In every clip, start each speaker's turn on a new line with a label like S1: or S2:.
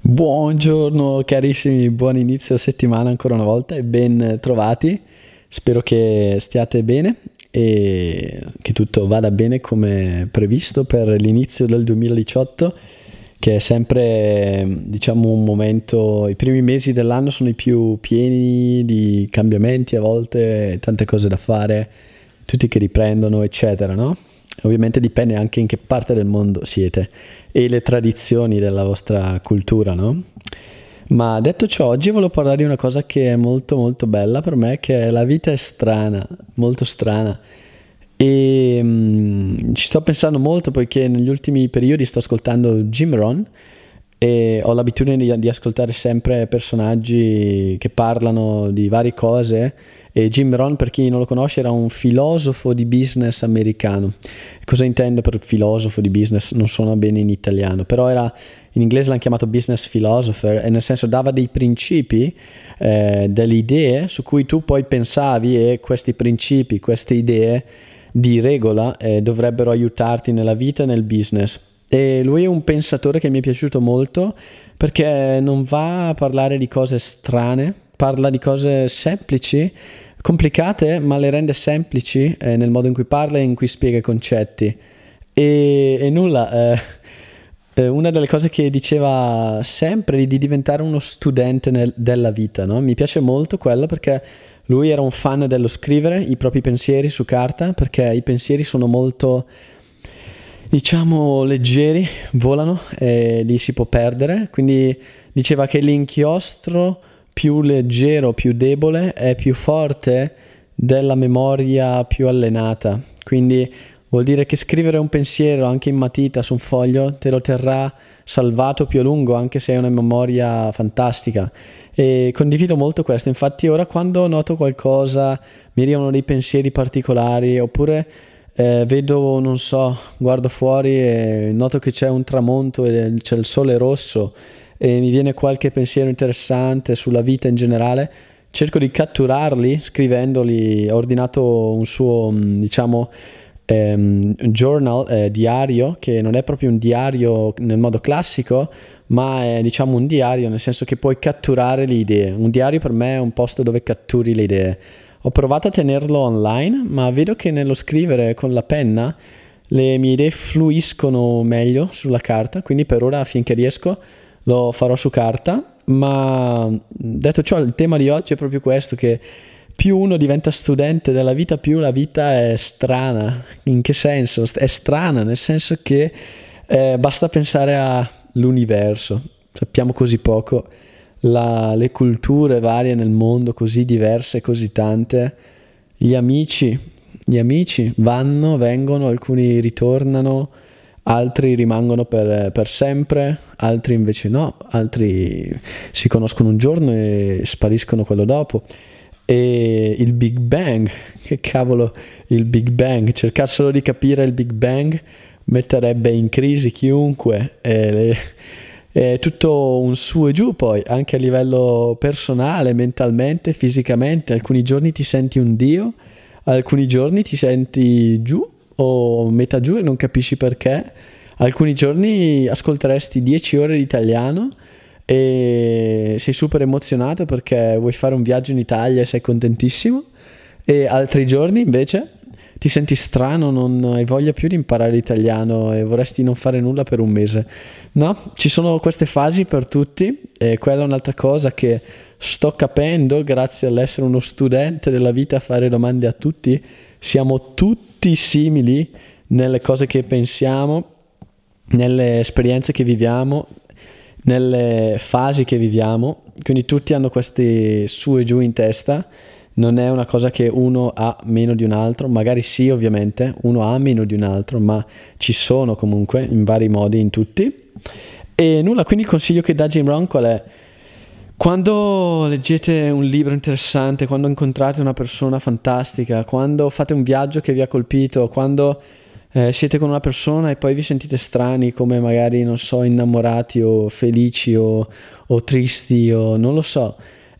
S1: Buongiorno carissimi, buon inizio settimana ancora una volta e ben trovati. Spero che stiate bene e che tutto vada bene come previsto per l'inizio del 2018, che è sempre, diciamo, un momento. I primi mesi dell'anno sono i più pieni di cambiamenti, a volte tante cose da fare, tutti che riprendono, eccetera, no? Ovviamente dipende anche in che parte del mondo siete e le tradizioni della vostra cultura, no? Ma detto ciò, oggi volevo parlare di una cosa che è molto molto bella per me, che è la vita è strana, molto strana. E ci sto pensando molto poiché negli ultimi periodi sto ascoltando Jim Rohn e ho l'abitudine di ascoltare sempre personaggi che parlano di varie cose. E Jim Rohn, per chi non lo conosce, era un filosofo di business americano. Cosa intendo per filosofo di business? Non suona bene in italiano, però in inglese l'hanno chiamato business philosopher, e nel senso dava dei principi, delle idee su cui tu poi pensavi, e questi principi, queste idee di regola dovrebbero aiutarti nella vita e nel business. E lui è un pensatore che mi è piaciuto molto perché non va a parlare di cose strane, parla di cose semplici, complicate, ma le rende semplici nel modo in cui parla e in cui spiega i concetti. E nulla, una delle cose che diceva sempre è di diventare uno studente della vita, no? Mi piace molto quello perché lui era un fan dello scrivere i propri pensieri su carta, perché i pensieri sono molto, diciamo, leggeri, volano e li si può perdere. Quindi diceva che l'inchiostro più leggero, più debole, è più forte della memoria più allenata. Quindi vuol dire che scrivere un pensiero anche in matita su un foglio te lo terrà salvato più a lungo, anche se hai una memoria fantastica. E condivido molto questo. Infatti ora quando noto qualcosa, mi arrivano dei pensieri particolari, oppure vedo, non so, guardo fuori e noto che c'è un tramonto e c'è il sole rosso e mi viene qualche pensiero interessante sulla vita in generale, cerco di catturarli scrivendoli. Ho ordinato un suo, diciamo, journal, diario, che non è proprio un diario nel modo classico, ma è, diciamo, un diario nel senso che puoi catturare le idee. Un diario per me è un posto dove catturi le idee. Ho provato a tenerlo online, ma vedo che nello scrivere con la penna le mie idee fluiscono meglio sulla carta, quindi per ora, finché riesco, lo farò su carta. Ma detto ciò, il tema di oggi è proprio questo, che più uno diventa studente della vita, più la vita è strana. In che senso? È strana nel senso che basta pensare all'universo, sappiamo così poco, le culture varie nel mondo, così diverse, così tante, gli amici vanno, vengono, alcuni ritornano, altri rimangono per sempre, altri invece no, altri si conoscono un giorno e spariscono quello dopo. E il Big Bang, che cavolo, il Big Bang, cercare solo di capire il Big Bang metterebbe in crisi chiunque. È tutto un su e giù, poi anche a livello personale, mentalmente, fisicamente. Alcuni giorni ti senti un dio, alcuni giorni ti senti giù o metà giù e non capisci perché. Alcuni giorni ascolteresti 10 ore di italiano e sei super emozionato perché vuoi fare un viaggio in Italia e sei contentissimo, e altri giorni invece ti senti strano, non hai voglia più di imparare l'italiano e vorresti non fare nulla per un mese. No, ci sono queste fasi per tutti, e quella è un'altra cosa che sto capendo grazie all'essere uno studente della vita, a fare domande a tutti. Siamo tutti simili nelle cose che pensiamo, nelle esperienze che viviamo, nelle fasi che viviamo, quindi tutti hanno questi su e giù in testa. Non è una cosa che uno ha meno di un altro, magari sì, ovviamente uno ha meno di un altro, ma ci sono comunque in vari modi in tutti. E nulla, quindi il consiglio che dà Jim Rohn qual è? Quando leggete un libro interessante, quando incontrate una persona fantastica, quando fate un viaggio che vi ha colpito, quando siete con una persona e poi vi sentite strani, come magari, non so, innamorati o felici o tristi o non lo so,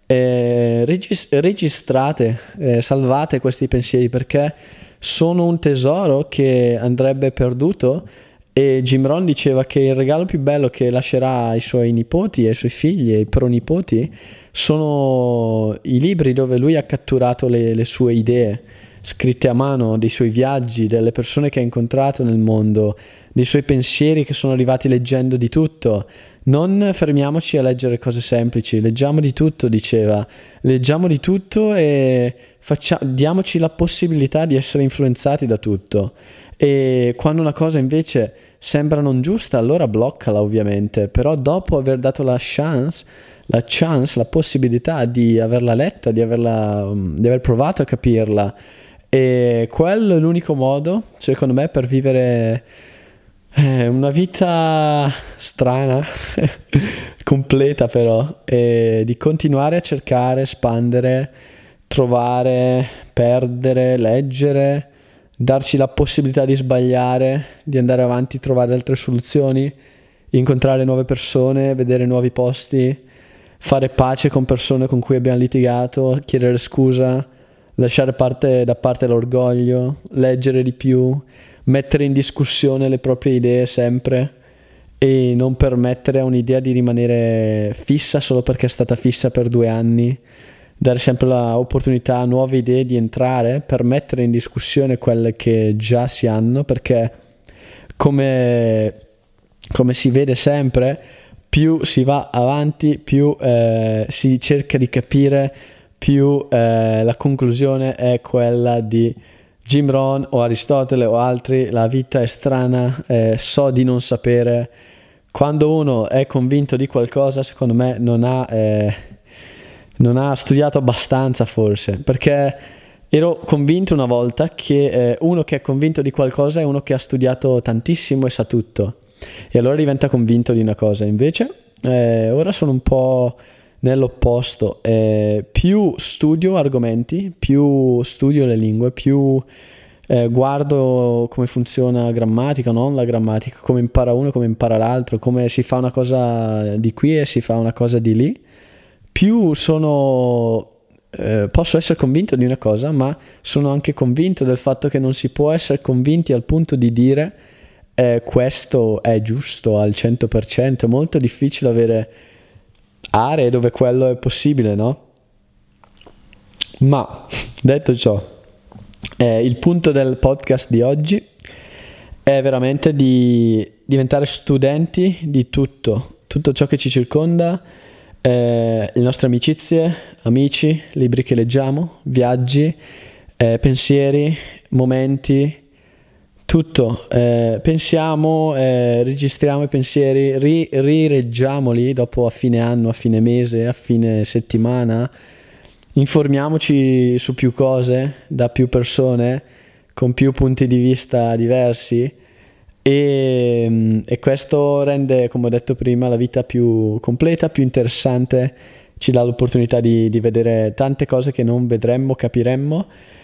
S1: registrate, salvate questi pensieri, perché sono un tesoro che andrebbe perduto E Jim Rohn diceva che il regalo più bello che lascerà ai suoi nipoti, ai suoi figli e ai pronipoti sono i libri dove lui ha catturato le sue idee scritte a mano, dei suoi viaggi, delle persone che ha incontrato nel mondo, dei suoi pensieri che sono arrivati leggendo di tutto. Non fermiamoci a leggere cose semplici, leggiamo di tutto, diceva, leggiamo di tutto e diamoci la possibilità di essere influenzati da tutto. E quando una cosa invece sembra non giusta, allora bloccala ovviamente, però dopo aver dato la possibilità di averla letta, di aver provato a capirla, e quello è l'unico modo, secondo me, per vivere una vita strana, completa però, e di continuare a cercare, espandere, trovare, perdere, leggere, darci la possibilità di sbagliare, di andare avanti, trovare altre soluzioni, incontrare nuove persone, vedere nuovi posti, fare pace con persone con cui abbiamo litigato, chiedere scusa, lasciare da parte l'orgoglio, leggere di più, mettere in discussione le proprie idee sempre e non permettere a un'idea di rimanere fissa solo perché è stata fissa per 2 anni, dare sempre l'opportunità a nuove idee di entrare per mettere in discussione quelle che già si hanno, perché come si vede sempre, più si va avanti, più si cerca di capire, più la conclusione è quella di Jim Rohn o Aristotele o altri: la vita è strana, so di non sapere. Quando uno è convinto di qualcosa, secondo me non ha studiato abbastanza, forse, perché ero convinto una volta che uno che è convinto di qualcosa è uno che ha studiato tantissimo e sa tutto, e allora diventa convinto di una cosa. Invece ora sono un po' nell'opposto, più studio argomenti, più studio le lingue, più guardo come funziona grammatica, non la grammatica, come impara uno, come impara l'altro, come si fa una cosa di qui e si fa una cosa di lì, più posso essere convinto di una cosa, ma sono anche convinto del fatto che non si può essere convinti al punto di dire questo è giusto al 100%. È molto difficile avere aree dove quello è possibile, no? Ma detto ciò, il punto del podcast di oggi è veramente di diventare studenti di tutto ciò che ci circonda, le nostre amicizie, amici, libri che leggiamo, viaggi, pensieri, momenti, tutto. Pensiamo, registriamo i pensieri, rileggiamoli dopo, a fine anno, a fine mese, a fine settimana. Informiamoci su più cose, da più persone, con più punti di vista diversi, e questo rende, come ho detto prima, la vita più completa, più interessante, ci dà l'opportunità di vedere tante cose che non vedremmo, capiremmo,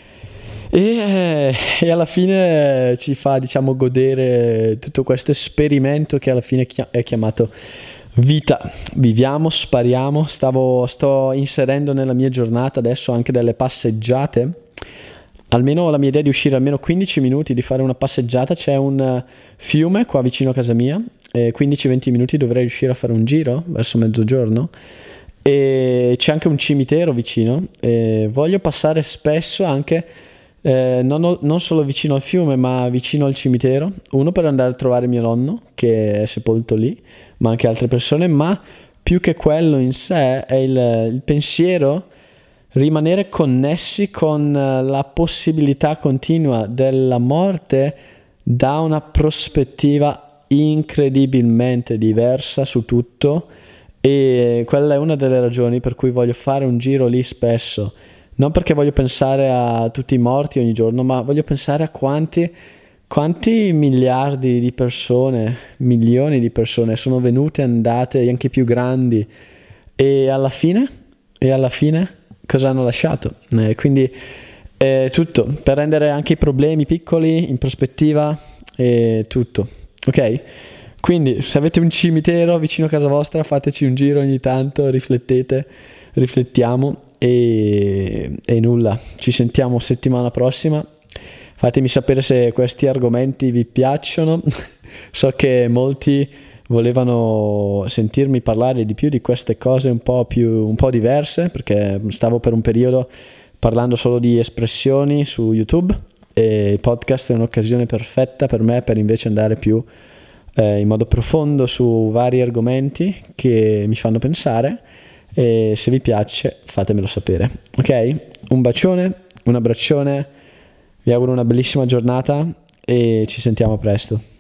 S1: e alla fine ci fa, diciamo, godere tutto questo esperimento che alla fine è chiamato vita. Viviamo, spariamo. Sto inserendo nella mia giornata adesso anche delle passeggiate. Almeno la mia idea è di uscire almeno 15 minuti, di fare una passeggiata. C'è un fiume qua vicino a casa mia, 15-20 minuti dovrei riuscire a fare un giro verso mezzogiorno, e c'è anche un cimitero vicino, e voglio passare spesso anche non solo vicino al fiume, ma vicino al cimitero, uno per andare a trovare mio nonno che è sepolto lì, ma anche altre persone. Ma più che quello in sé è il pensiero, rimanere connessi con la possibilità continua della morte da una prospettiva incredibilmente diversa su tutto, e quella è una delle ragioni per cui voglio fare un giro lì spesso. Non perché voglio pensare a tutti i morti ogni giorno, ma voglio pensare a quanti miliardi di persone, milioni di persone sono venute e andate, anche più grandi, e alla fine cosa hanno lasciato? Quindi tutto per rendere anche i problemi piccoli in prospettiva, e tutto, ok? Quindi se avete un cimitero vicino a casa vostra, fateci un giro ogni tanto, riflettiamo, e nulla, ci sentiamo settimana prossima. Fatemi sapere se questi argomenti vi piacciono So che molti volevano sentirmi parlare di più di queste cose un po' diverse, perché stavo per un periodo parlando solo di espressioni su YouTube, e il podcast è un'occasione perfetta per me per invece andare più in modo profondo su vari argomenti che mi fanno pensare, e se vi piace fatemelo sapere. Ok? Un bacione, un abbraccione, vi auguro una bellissima giornata e ci sentiamo presto.